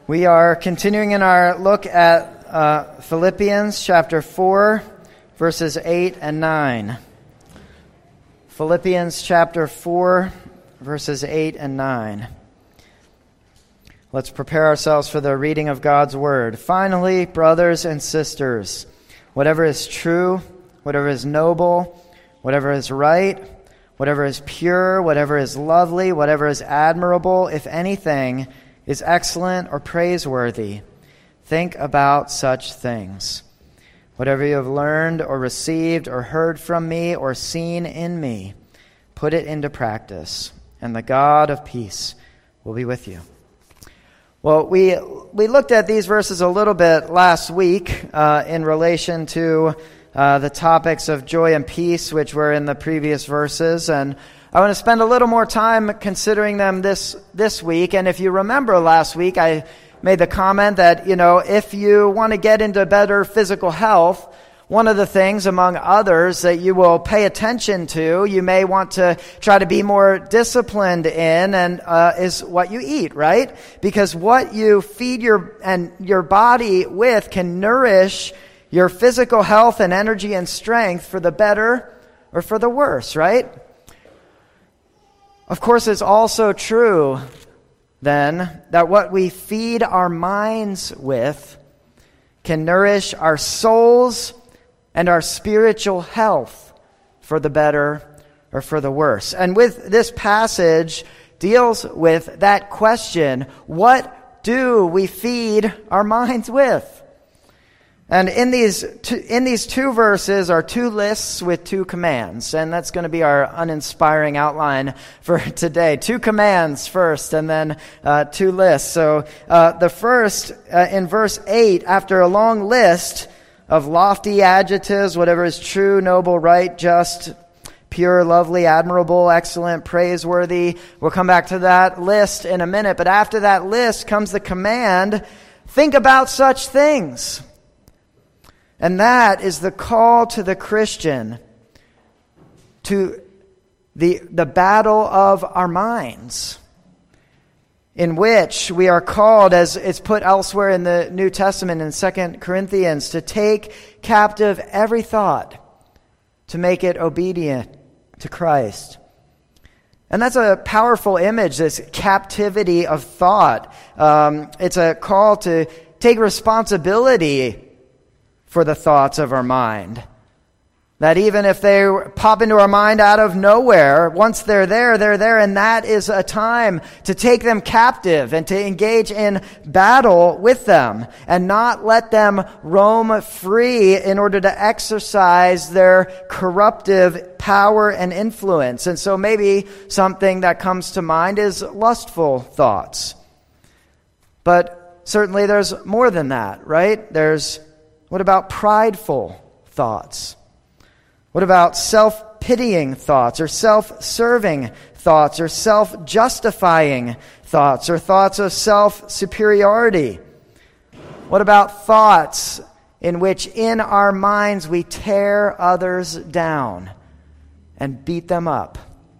We are continuing in our look at Philippians chapter 4, verses 8 and 9. Philippians chapter 4, verses 8 and 9. Let's prepare ourselves for the reading of God's Word. Finally, brothers and sisters, whatever is true, whatever is noble, whatever is right, whatever is pure, whatever is lovely, whatever is admirable, if anything is excellent or praiseworthy, think about such things. Whatever you have learned or received or heard from me or seen in me, put it into practice, and the God of peace will be with you. Well, we looked at these verses a little bit last week in relation to the topics of joy and peace, which were in the previous verses, and I want to spend a little more time considering them this week. And if you remember last week, I made the comment that, if you want to get into better physical health, one of the things, among others, that you will pay attention to, you may want to try to be more disciplined in, and is what you eat, right? Because what you feed your body with can nourish your physical health and energy and strength for the better or for the worse, right? Of course, it's also true, then, that what we feed our minds with can nourish our souls and our spiritual health for the better or for the worse. And with this passage deals with that question, what do we feed our minds with? And in these two verses are two lists with two commands, and that's going to be our uninspiring outline for today. Two commands first, and then two lists. So the first, in verse 8, after a long list of lofty adjectives, whatever is true, noble, right, just, pure, lovely, admirable, excellent, praiseworthy. We'll come back to that list in a minute, but after that list comes the command, think about such things. And that is the call to the Christian to the battle of our minds, in which we are called, as it's put elsewhere in the New Testament in 2 Corinthians, to take captive every thought to make it obedient to Christ. And that's a powerful image, this captivity of thought. It's a call to take responsibility for the thoughts of our mind. That even if they pop into our mind out of nowhere, once they're there, and that is a time to take them captive and to engage in battle with them and not let them roam free in order to exercise their corruptive power and influence. And so maybe something that comes to mind is lustful thoughts. But certainly there's more than that, right? What about prideful thoughts? What about self-pitying thoughts, or self-serving thoughts, or self-justifying thoughts, or thoughts of self-superiority? What about thoughts in which in our minds we tear others down and beat them up?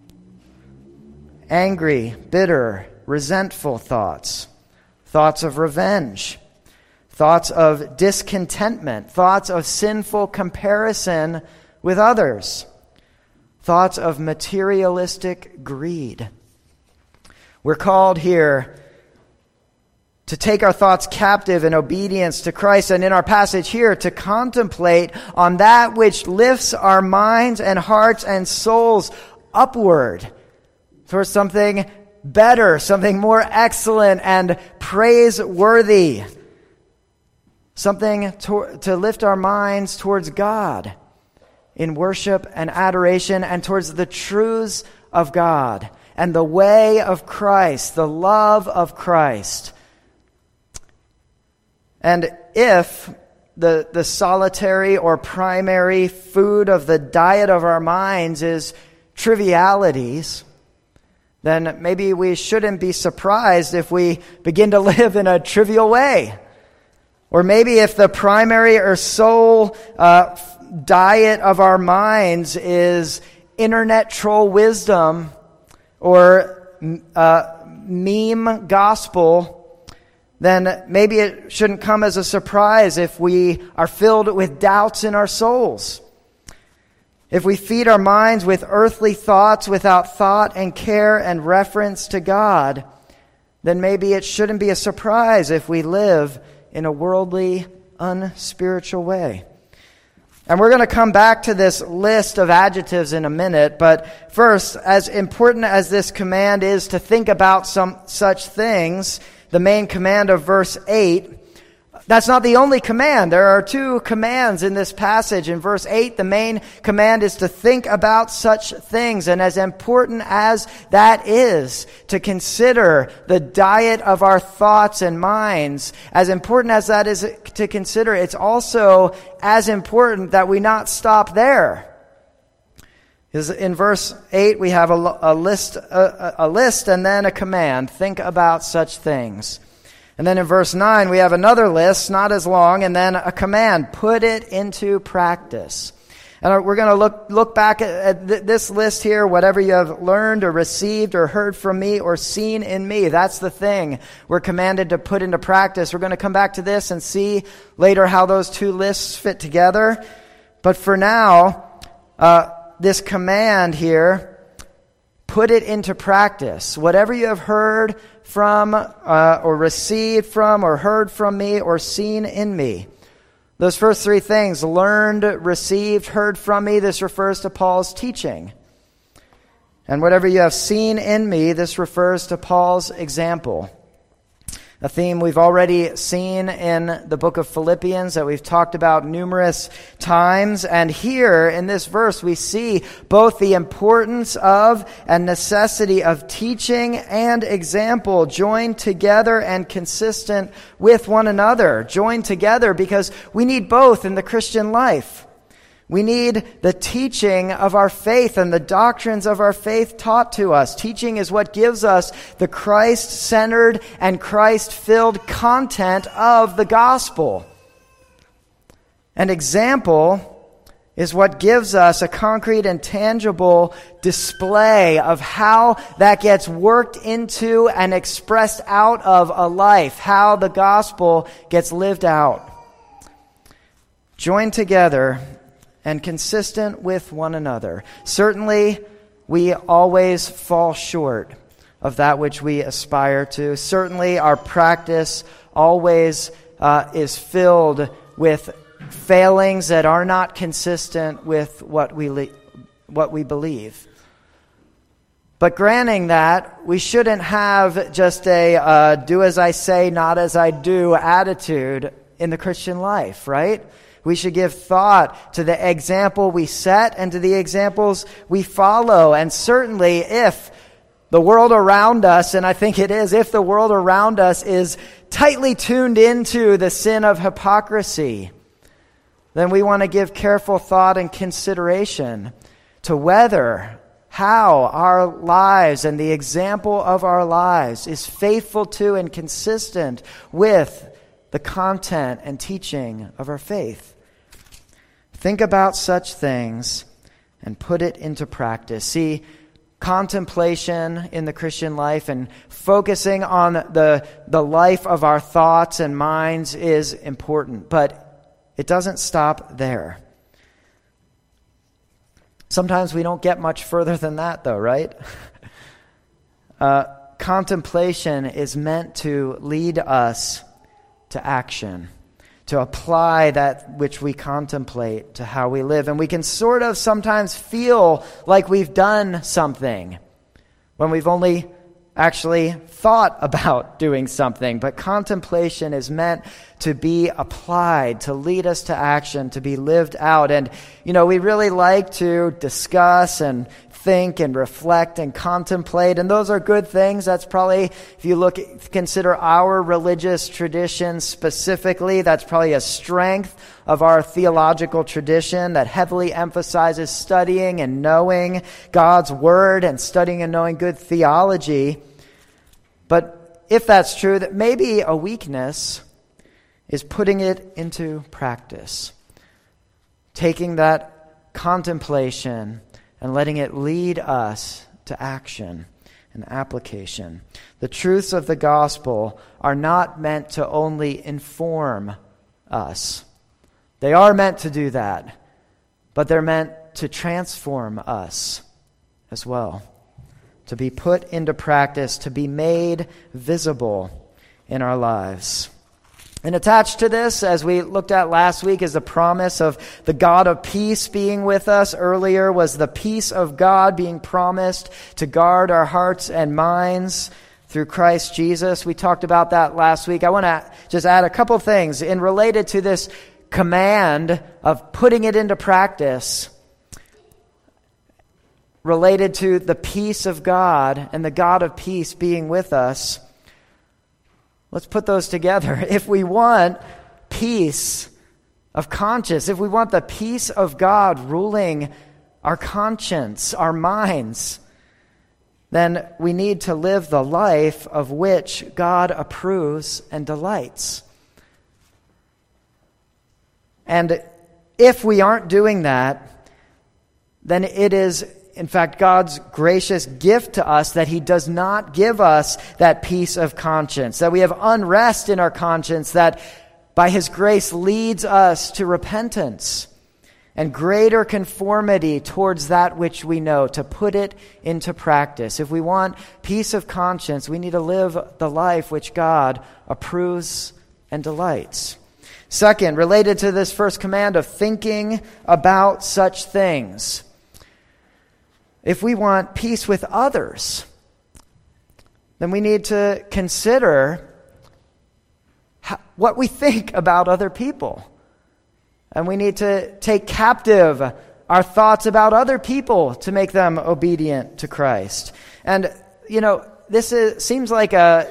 Angry, bitter, resentful thoughts, thoughts of revenge, thoughts of discontentment, thoughts of sinful comparison with others, thoughts of materialistic greed. We're called here to take our thoughts captive in obedience to Christ, and in our passage here to contemplate on that which lifts our minds and hearts and souls upward towards something better, something more excellent and praiseworthy. Something to lift our minds towards God in worship and adoration, and towards the truths of God and the way of Christ, the love of Christ. And if the solitary or primary food of the diet of our minds is trivialities, then maybe we shouldn't be surprised if we begin to live in a trivial way. Or maybe if the primary or sole diet of our minds is internet troll wisdom or meme gospel, then maybe it shouldn't come as a surprise if we are filled with doubts in our souls. If we feed our minds with earthly thoughts without thought and care and reference to God, then maybe it shouldn't be a surprise if we live in a worldly, unspiritual way. And we're going to come back to this list of adjectives in a minute, but first, as important as this command is to think about some such things, the main command of verse 8, that's not the only command. There are two commands in this passage. In verse 8, the main command is to think about such things. And as important as that is, to consider the diet of our thoughts and minds, as important as that is to consider, it's also as important that we not stop there. Because in verse 8, we have a list and then a command. Think about such things. And then in verse 9, we have another list, not as long, and then a command. Put it into practice. And we're going to look back at this list here, whatever you have learned or received or heard from me or seen in me. That's the thing we're commanded to put into practice. We're going to come back to this and see later how those two lists fit together. But for now, this command here, put it into practice. Whatever you have heard from or received from or heard from me or seen in me. Those first three things, learned, received, heard from me, this refers to Paul's teaching. And whatever you have seen in me, this refers to Paul's example. A theme we've already seen in the book of Philippians that we've talked about numerous times. And here in this verse, we see both the importance of and necessity of teaching and example joined together and consistent with one another. Joined together because we need both in the Christian life. We need the teaching of our faith and the doctrines of our faith taught to us. Teaching is what gives us the Christ-centered and Christ-filled content of the gospel. And example is what gives us a concrete and tangible display of how that gets worked into and expressed out of a life, how the gospel gets lived out. Joined together and consistent with one another. Certainly, we always fall short of that which we aspire to. Certainly, our practice always is filled with failings that are not consistent with what we believe. But granting that, we shouldn't have just a do as I say, not as I do attitude in the Christian life, right? We should give thought to the example we set and to the examples we follow. And certainly if the world around us, and I think it is, if the world around us is tightly tuned into the sin of hypocrisy, then we want to give careful thought and consideration to whether, how our lives and the example of our lives is faithful to and consistent with the content and teaching of our faith. Think about such things and put it into practice. See, contemplation in the Christian life and focusing on the life of our thoughts and minds is important, but it doesn't stop there. Sometimes we don't get much further than that, though, right? Contemplation is meant to lead us to action, to apply that which we contemplate to how we live. And we can sort of sometimes feel like we've done something when we've only actually thought about doing something. But contemplation is meant to be applied, to lead us to action, to be lived out. And, we really like to discuss and think and reflect and contemplate, and those are good things. That's probably, if you consider our religious tradition specifically, that's probably a strength of our theological tradition that heavily emphasizes studying and knowing God's Word and studying and knowing good theology. But if that's true, that maybe a weakness is putting it into practice, taking that contemplation and letting it lead us to action. and application. The truths of the gospel are not meant to only inform us. They are meant to do that, but they're meant to transform us as well, to be put into practice, to be made visible in our lives. And attached to this, as we looked at last week, is the promise of the God of peace being with us. Earlier was the peace of God being promised to guard our hearts and minds through Christ Jesus. We talked about that last week. I want to just add a couple things in related to this command of putting it into practice, related to the peace of God and the God of peace being with us. Let's put those together. If we want peace of conscience, if we want the peace of God ruling our conscience, our minds, then we need to live the life of which God approves and delights. And if we aren't doing that, then it is, in fact, God's gracious gift to us that He does not give us that peace of conscience, that we have unrest in our conscience that by His grace leads us to repentance and greater conformity towards that which we know, to put it into practice. If we want peace of conscience, we need to live the life which God approves and delights. Second, related to this first command of thinking about such things, if we want peace with others, then we need to consider what we think about other people. And we need to take captive our thoughts about other people to make them obedient to Christ. And, this seems like the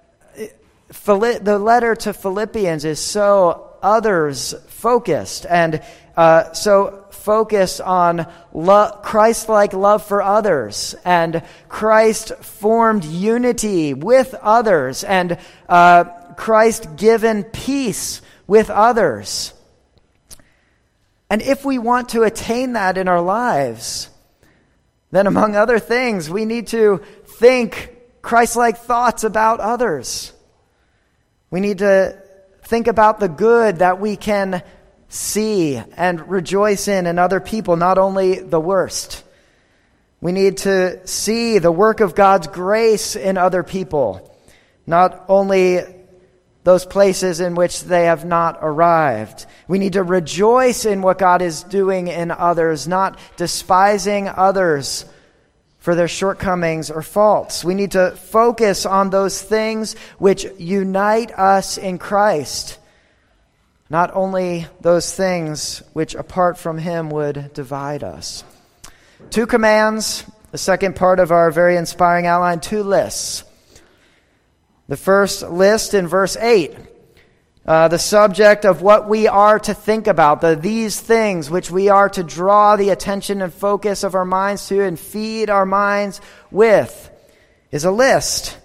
letter to Philippians is so others-focused and so focused on Christ-like love for others and Christ-formed unity with others and Christ-given peace with others. And if we want to attain that in our lives, then among other things, we need to think Christ-like thoughts about others. We need to think about the good that we can see and rejoice in other people, not only the worst. We need to see the work of God's grace in other people, not only those places in which they have not arrived. We need to rejoice in what God is doing in others, not despising others for their shortcomings or faults. We need to focus on those things which unite us in Christ, not only those things which apart from Him would divide us. 2 commands, the second part of our very inspiring outline, 2 lists. The first list in verse 8, the subject of what we are to think about, these things which we are to draw the attention and focus of our minds to and feed our minds with, is a list.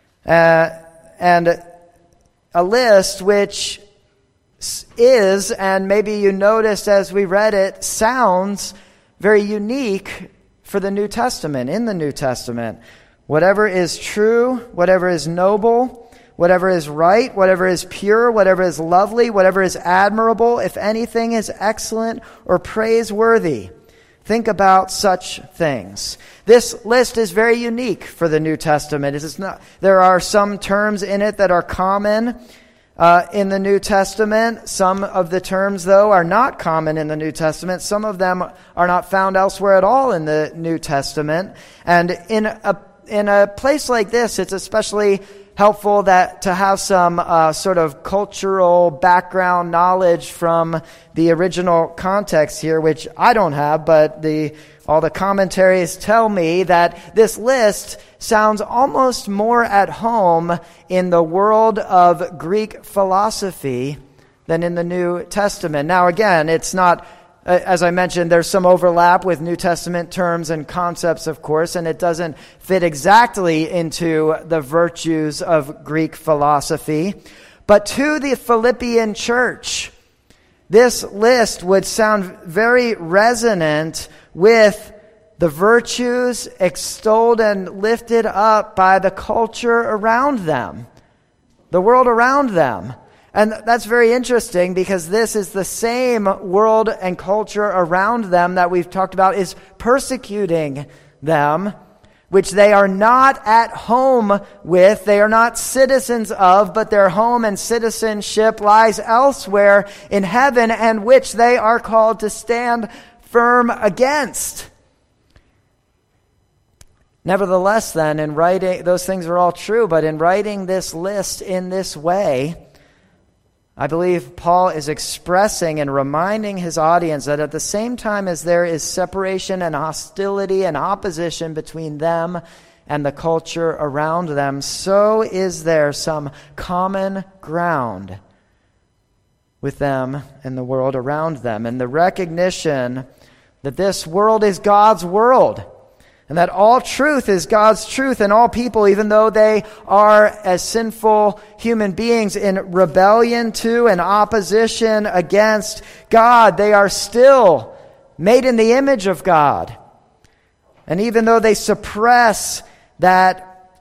And a list which is, and maybe you noticed as we read it, sounds very unique for the New Testament, in the New Testament. Whatever is true, whatever is noble, whatever is right, whatever is pure, whatever is lovely, whatever is admirable, if anything is excellent or praiseworthy, think about such things. This list is very unique for the New Testament. It is not. There are some terms in it that are common in the New Testament. Some of the terms, though, are not common in the New Testament. Some of them are not found elsewhere at all in the New Testament. And in a place like this, it's especially helpful to have some sort of cultural background knowledge from the original context here, which I don't have, but all the commentaries tell me that this list sounds almost more at home in the world of Greek philosophy than in the New Testament. Now, again, it's not, as I mentioned, there's some overlap with New Testament terms and concepts, of course, and it doesn't fit exactly into the virtues of Greek philosophy. But to the Philippian church, this list would sound very resonant with the virtues extolled and lifted up by the culture around them, the world around them. And that's very interesting because this is the same world and culture around them that we've talked about is persecuting them, which they are not at home with, they are not citizens of, but their home and citizenship lies elsewhere in heaven, and which they are called to stand firm against. Nevertheless, then, in writing, those things are all true, but in writing this list in this way, I believe Paul is expressing and reminding his audience that at the same time as there is separation and hostility and opposition between them and the culture around them, so is there some common ground with them and the world around them. And the recognition that this world is God's world, and that all truth is God's truth, and all people, even though they are as sinful human beings in rebellion to and opposition against God, they are still made in the image of God. And even though they suppress that,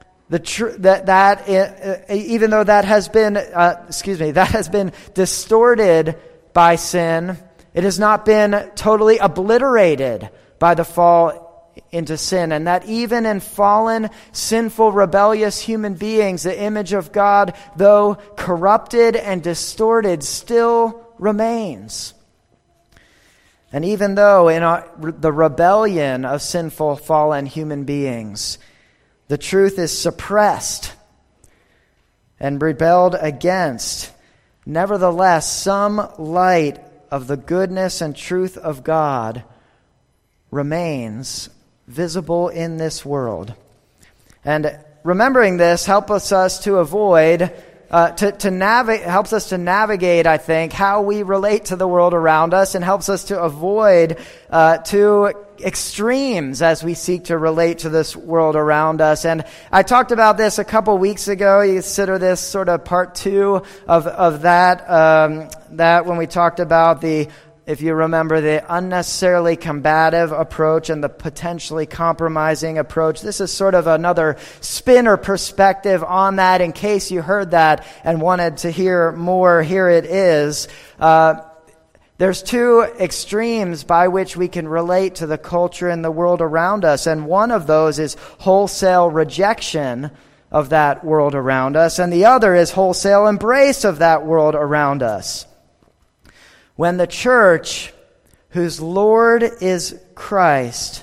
even though that has been distorted by sin, it has not been totally obliterated by the fall into sin, and that even in fallen, sinful, rebellious human beings, the image of God, though corrupted and distorted, still remains. And even though in the rebellion of sinful, fallen human beings, the truth is suppressed and rebelled against, nevertheless, some light of the goodness and truth of God remains visible in this world. And remembering this helps us to avoid, helps us to navigate, I think, how we relate to the world around us, and helps us to avoid two extremes as we seek to relate to this world around us. And I talked about this a couple weeks ago. You consider this sort of part two of that when we talked about if you remember, the unnecessarily combative approach and the potentially compromising approach. This is sort of another spin or perspective on that. In case you heard that and wanted to hear more, here it is. There's two extremes by which we can relate to the culture and the world around us. And one of those is wholesale rejection of that world around us. And the other is wholesale embrace of that world around us. When the church, whose Lord is Christ,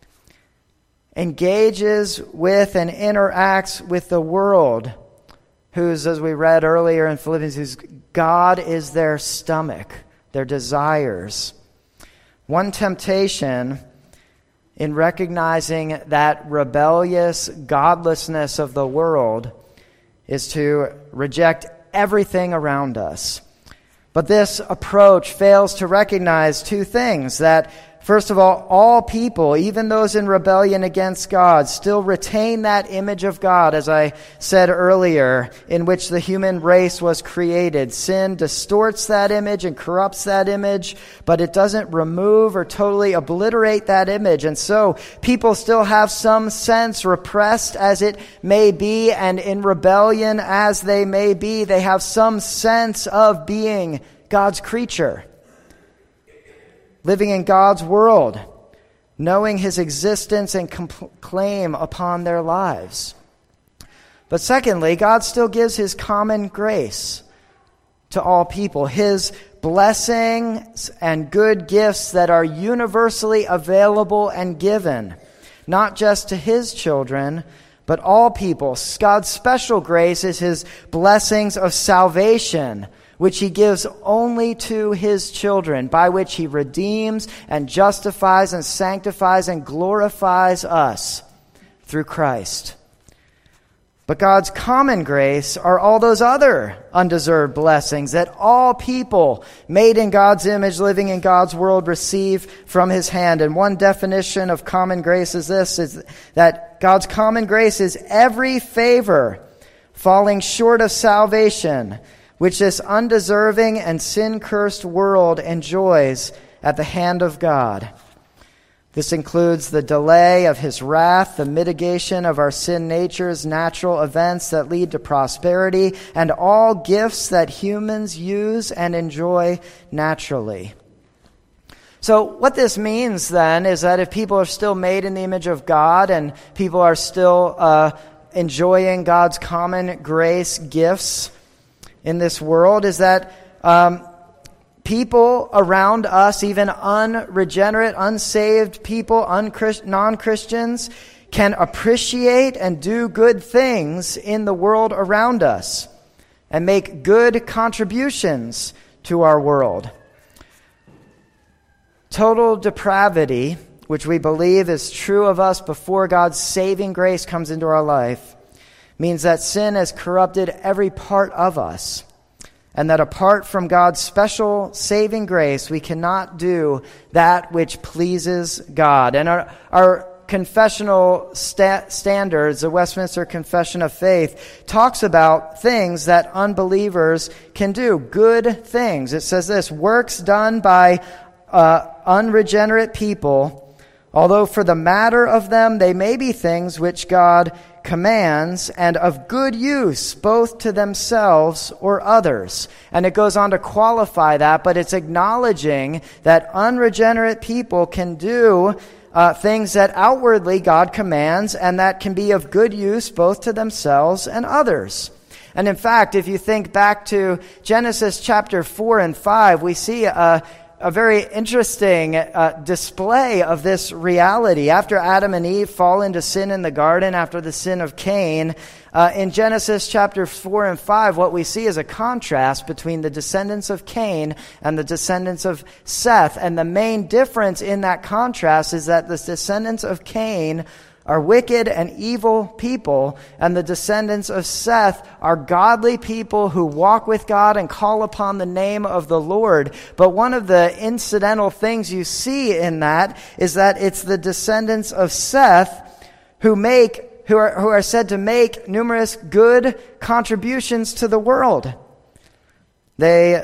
engages with and interacts with the world, whose, as we read earlier in Philippians, whose God is their stomach, their desires. One temptation in recognizing that rebellious godlessness of the world is to reject everything around us. But this approach fails to recognize two things: that, first of all people, even those in rebellion against God, still retain that image of God, as I said earlier, in which the human race was created. Sin distorts that image and corrupts that image, but it doesn't remove or totally obliterate that image. And so people still have some sense, repressed as it may be, and in rebellion as they may be, they have some sense of being God's creature, living in God's world, knowing His existence and claim upon their lives. But secondly, God still gives His common grace to all people, His blessings and good gifts that are universally available and given, not just to His children, but all people. God's special grace is His blessings of salvation, which He gives only to His children, by which He redeems and justifies and sanctifies and glorifies us through Christ. But God's common grace are all those other undeserved blessings that all people made in God's image, living in God's world, receive from His hand. And one definition of common grace is this, is that God's common grace is every favor falling short of salvation, which this undeserving and sin-cursed world enjoys at the hand of God. This includes the delay of his wrath, the mitigation of our sin nature's natural events that lead to prosperity, and all gifts that humans use and enjoy naturally. So what this means then is that if people are still made in the image of God and people are still enjoying God's common grace gifts in this world, is that people around us, even unregenerate, unsaved people, non-Christians, can appreciate and do good things in the world around us and make good contributions to our world. Total depravity, which we believe is true of us before God's saving grace comes into our life, means that sin has corrupted every part of us, and that apart from God's special saving grace, we cannot do that which pleases God. And our confessional standards, the Westminster Confession of Faith, talks about things that unbelievers can do, good things. It says this: works done by unregenerate people, although for the matter of them they may be things which God commands and of good use both to themselves or others. And it goes on to qualify that, but it's acknowledging that unregenerate people can do things that outwardly God commands and that can be of good use both to themselves and others. And in fact, if you think back to Genesis chapter 4 and 5, we see a very interesting display of this reality. After Adam and Eve fall into sin in the garden, after the sin of Cain, in Genesis chapter 4 and 5, what we see is a contrast between the descendants of Cain and the descendants of Seth. And the main difference in that contrast is that the descendants of Cain are wicked and evil people, and the descendants of Seth are godly people who walk with God and call upon the name of the Lord. But one of the incidental things you see in that is that it's the descendants of Seth who are said to make numerous good contributions to the world. They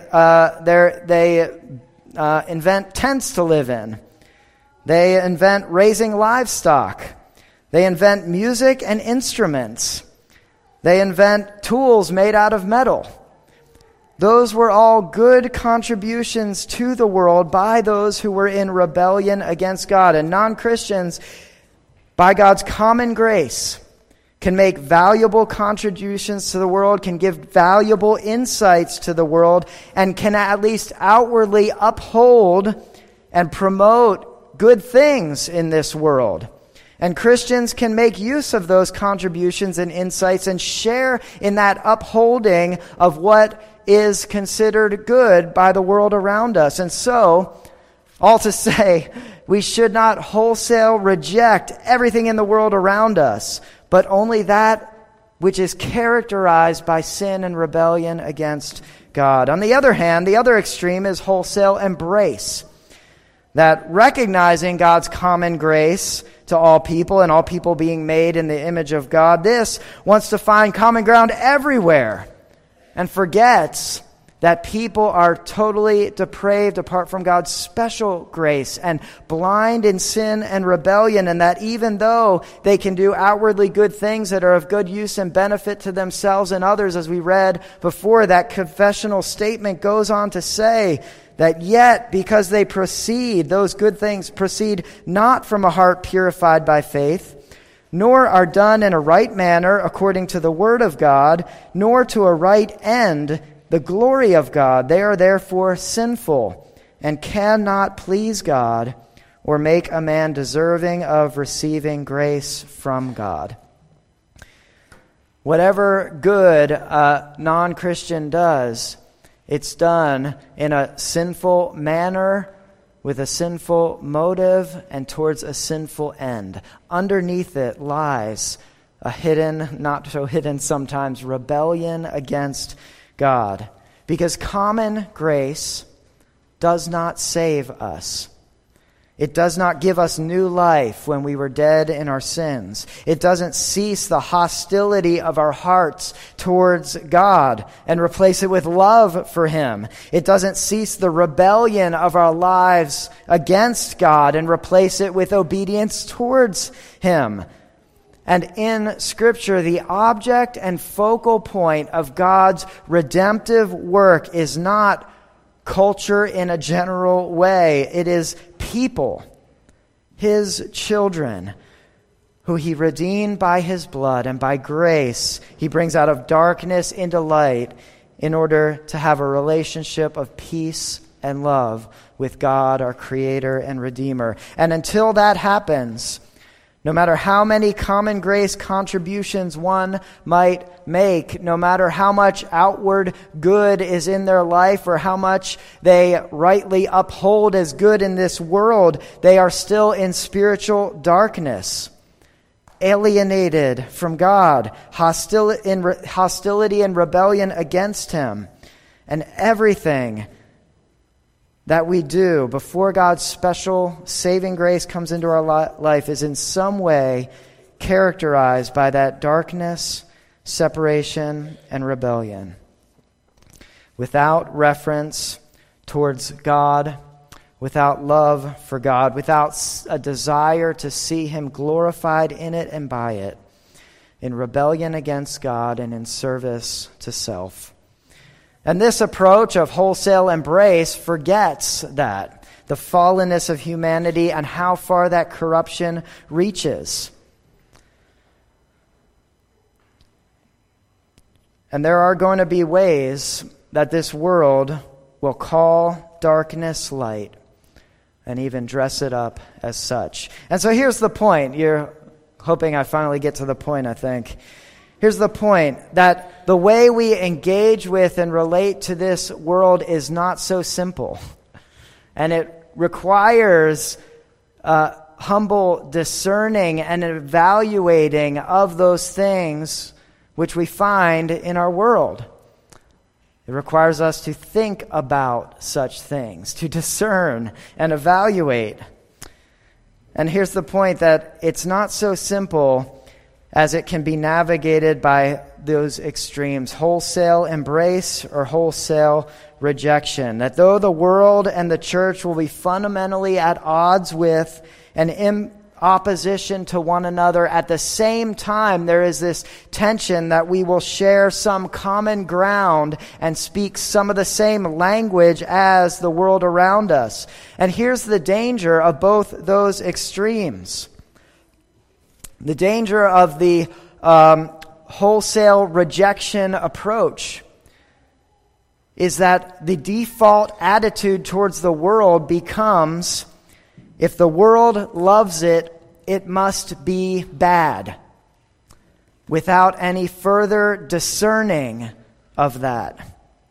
invent tents to live in. They invent raising livestock. They invent music and instruments. They invent tools made out of metal. Those were all good contributions to the world by those who were in rebellion against God. And non-Christians, by God's common grace, can make valuable contributions to the world, can give valuable insights to the world, and can at least outwardly uphold and promote good things in this world. And Christians can make use of those contributions and insights and share in that upholding of what is considered good by the world around us. And so, all to say, we should not wholesale reject everything in the world around us, but only that which is characterized by sin and rebellion against God. On the other hand, the other extreme is wholesale embrace. That recognizing God's common grace to all people and all people being made in the image of God, this wants to find common ground everywhere and forgets that people are totally depraved apart from God's special grace and blind in sin and rebellion, and that even though they can do outwardly good things that are of good use and benefit to themselves and others, as we read before, that confessional statement goes on to say that yet, because they proceed, those good things proceed not from a heart purified by faith, nor are done in a right manner according to the word of God, nor to a right end, the glory of God. They are therefore sinful and cannot please God or make a man deserving of receiving grace from God. Whatever good a non-Christian does, it's done in a sinful manner, with a sinful motive, and towards a sinful end. Underneath it lies a hidden, not so hidden sometimes, rebellion against God. Because common grace does not save us. It does not give us new life when we were dead in our sins. It doesn't cease the hostility of our hearts towards God and replace it with love for Him. It doesn't cease the rebellion of our lives against God and replace it with obedience towards Him. And in Scripture, the object and focal point of God's redemptive work is not culture in a general way. It is people, His children, who He redeemed by His blood, and by grace He brings out of darkness into light in order to have a relationship of peace and love with God, our Creator and Redeemer. And until that happens, no matter how many common grace contributions one might make, no matter how much outward good is in their life or how much they rightly uphold as good in this world, they are still in spiritual darkness, alienated from God, hostility and rebellion against Him. And everything that we do before God's special saving grace comes into our life is in some way characterized by that darkness, separation, and rebellion. Without reference towards God, without love for God, without a desire to see Him glorified in it and by it, in rebellion against God and in service to self. And this approach of wholesale embrace forgets that, the fallenness of humanity and how far that corruption reaches. And there are going to be ways that this world will call darkness light and even dress it up as such. And so here's the point. You're hoping I finally get to the point, I think. Here's the point, that the way we engage with and relate to this world is not so simple. And it requires humble discerning and evaluating of those things which we find in our world. It requires us to think about such things, to discern and evaluate. And here's the point, that it's not so simple as it can be navigated by those extremes, wholesale embrace or wholesale rejection. That though the world and the church will be fundamentally at odds with and in opposition to one another, at the same time there is this tension that we will share some common ground and speak some of the same language as the world around us. And here's the danger of both those extremes. The danger of the wholesale rejection approach is that the default attitude towards the world becomes, if the world loves it, it must be bad, without any further discerning of that.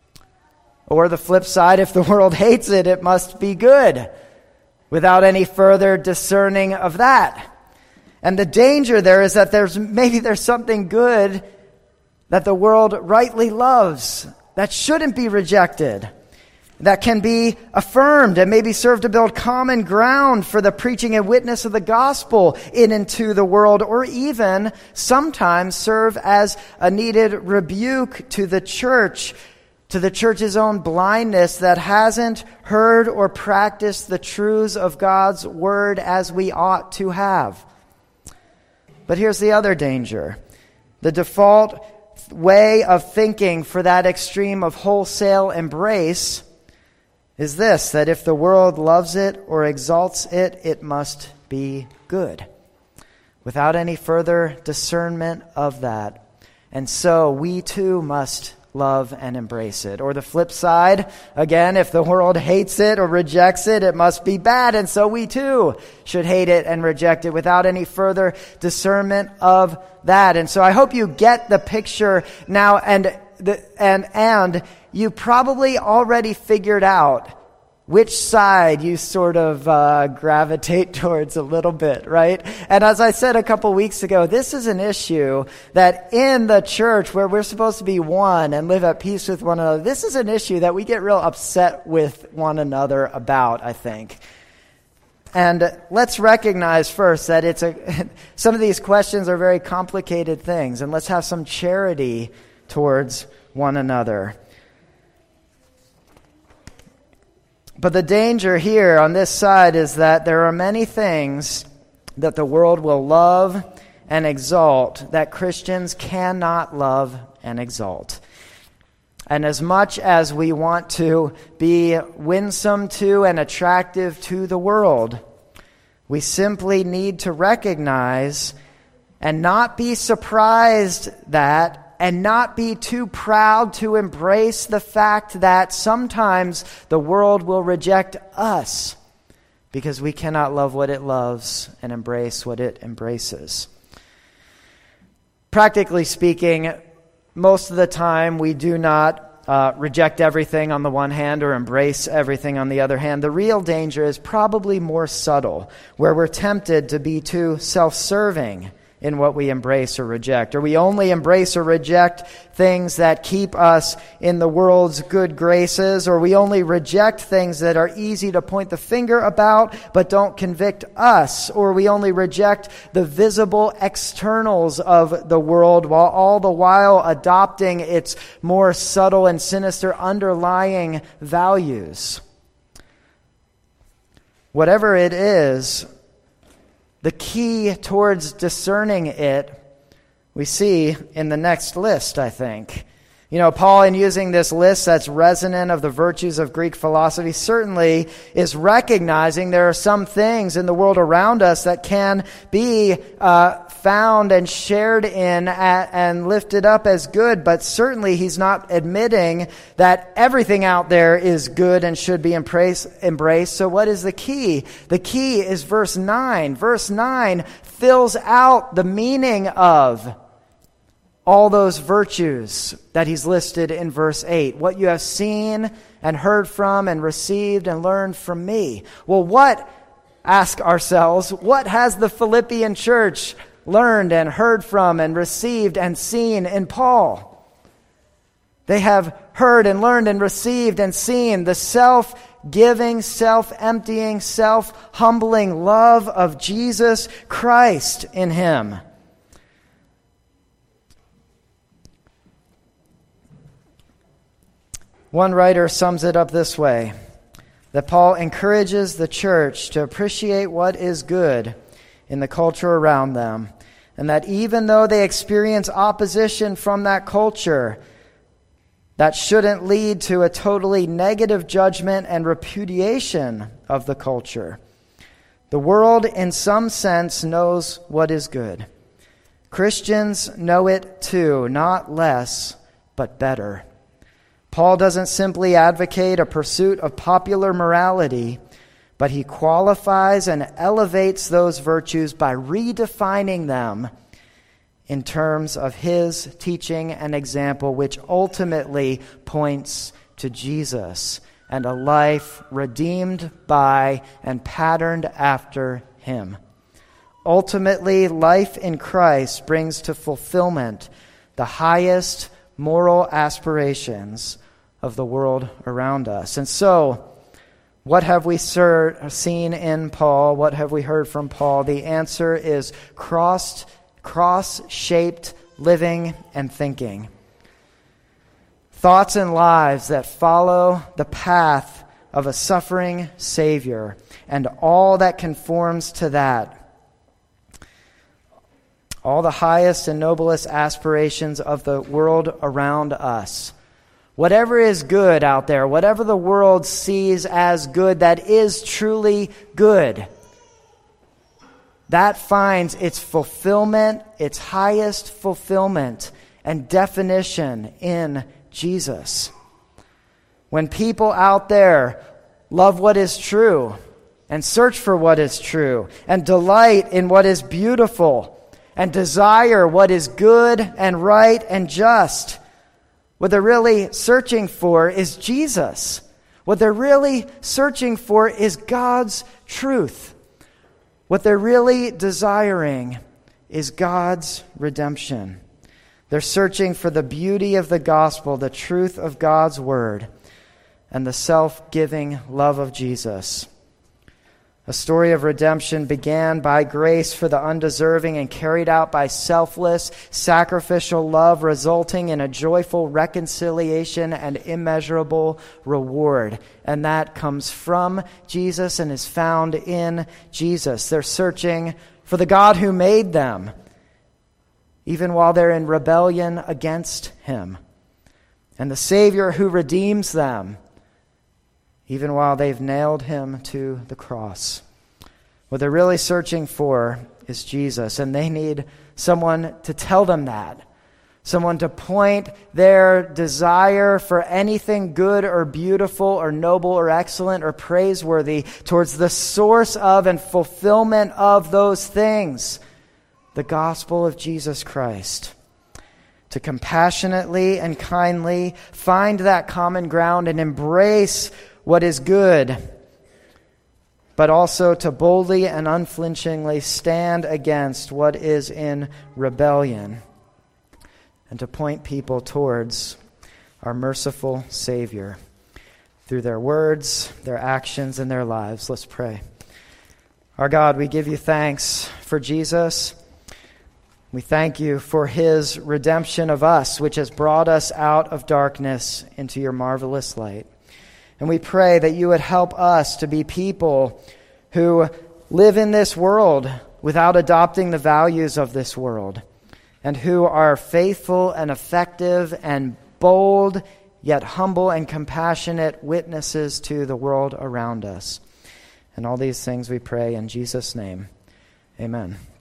Or the flip side, if the world hates it, it must be good, without any further discerning of that. And the danger there is that there's something good that the world rightly loves that shouldn't be rejected, that can be affirmed and maybe serve to build common ground for the preaching and witness of the gospel in and to the world, or even sometimes serve as a needed rebuke to the church's own blindness that hasn't heard or practiced the truths of God's word as we ought to have. But here's the other danger. The default way of thinking for that extreme of wholesale embrace is this, that if the world loves it or exalts it, it must be good, without any further discernment of that. And so we too must love and embrace it. Or the flip side, again, if the world hates it or rejects it, it must be bad, and so we too should hate it and reject it without any further discernment of that. And so I hope you get the picture now, and you probably already figured out which side you sort of gravitate towards a little bit, right? And as I said a couple weeks ago, this is an issue that in the church where we're supposed to be one and live at peace with one another, this is an issue that we get real upset with one another about, I think. And let's recognize first that some of these questions are very complicated things, and let's have some charity towards one another. But the danger here on this side is that there are many things that the world will love and exalt that Christians cannot love and exalt. And as much as we want to be winsome to and attractive to the world, we simply need to recognize and not be surprised that, and not be too proud to embrace the fact that sometimes the world will reject us because we cannot love what it loves and embrace what it embraces. Practically speaking, most of the time we do not reject everything on the one hand or embrace everything on the other hand. The real danger is probably more subtle, where we're tempted to be too self-serving in what we embrace or reject. Or we only embrace or reject things that keep us in the world's good graces, or we only reject things that are easy to point the finger about but don't convict us, or we only reject the visible externals of the world while all the while adopting its more subtle and sinister underlying values. Whatever it is, the key towards discerning it, we see in the next list, I think. You know, Paul, in using this list that's resonant of the virtues of Greek philosophy, certainly is recognizing there are some things in the world around us that can be found and shared in and lifted up as good, but certainly he's not admitting that everything out there is good and should be embraced. So what is the key? The key is verse 9. Verse 9 fills out the meaning of all those virtues that he's listed in verse 8. What you have seen and heard from and received and learned from me. Well, ask ourselves, what has the Philippian church learned and heard from and received and seen in Paul? They have heard and learned and received and seen the self-giving, self-emptying, self-humbling love of Jesus Christ in him. One writer sums it up this way, that Paul encourages the church to appreciate what is good in the culture around them, and that even though they experience opposition from that culture, that shouldn't lead to a totally negative judgment and repudiation of the culture. The world, in some sense, knows what is good. Christians know it too, not less, but better. Paul doesn't simply advocate a pursuit of popular morality, but he qualifies and elevates those virtues by redefining them in terms of his teaching and example, which ultimately points to Jesus and a life redeemed by and patterned after him. Ultimately, life in Christ brings to fulfillment the highest moral aspirations of the world around us. And so, what have we seen in Paul? What have we heard from Paul? The answer is cross-shaped living and thinking. Thoughts and lives that follow the path of a suffering Savior and all that conforms to that. All the highest and noblest aspirations of the world around us. Whatever is good out there, whatever the world sees as good, that is truly good, that finds its fulfillment, its highest fulfillment and definition in Jesus. When people out there love what is true and search for what is true and delight in what is beautiful and desire what is good and right and just, what they're really searching for is Jesus. What they're really searching for is God's truth. What they're really desiring is God's redemption. They're searching for the beauty of the gospel, the truth of God's word, and the self-giving love of Jesus. A story of redemption began by grace for the undeserving and carried out by selfless, sacrificial love, resulting in a joyful reconciliation and immeasurable reward. And that comes from Jesus and is found in Jesus. They're searching for the God who made them, even while they're in rebellion against him, and the Savior who redeems them, even while they've nailed him to the cross. What they're really searching for is Jesus, and they need someone to tell them that. Someone to point their desire for anything good or beautiful or noble or excellent or praiseworthy towards the source of and fulfillment of those things, the gospel of Jesus Christ. To compassionately and kindly find that common ground and embrace what is good, but also to boldly and unflinchingly stand against what is in rebellion, and to point people towards our merciful Savior through their words, their actions, and their lives. Let's pray. Our God, we give you thanks for Jesus. We thank you for his redemption of us, which has brought us out of darkness into your marvelous light. And we pray that you would help us to be people who live in this world without adopting the values of this world, and who are faithful and effective and bold, yet humble and compassionate witnesses to the world around us. And all these things we pray in Jesus' name. Amen.